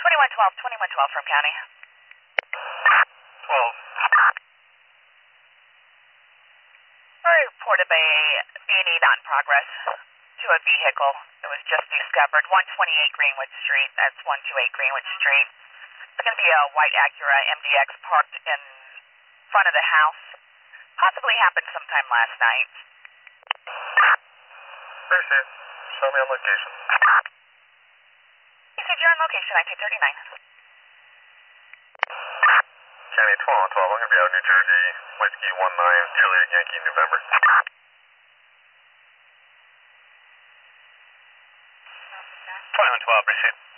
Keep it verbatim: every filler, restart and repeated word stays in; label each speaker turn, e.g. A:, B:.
A: twenty-one twelve, twenty-one twelve from county.
B: twelve.
A: I reported a B and E not in progress to a vehicle that was just discovered. one twenty-eight Greenwood Street. That's one twenty-eight Greenwood Street. It's going to be a white Acura M D X parked in front of the house. Possibly happened sometime last night.
B: Appreciate it. Show me on location.
A: You said you're on location, nineteen thirty-nine.
B: County twelve twelve, I'm going to be out of New Jersey, Whiskey one nine, Juliet Yankee, November.
C: twenty-one twelve, appreciate it.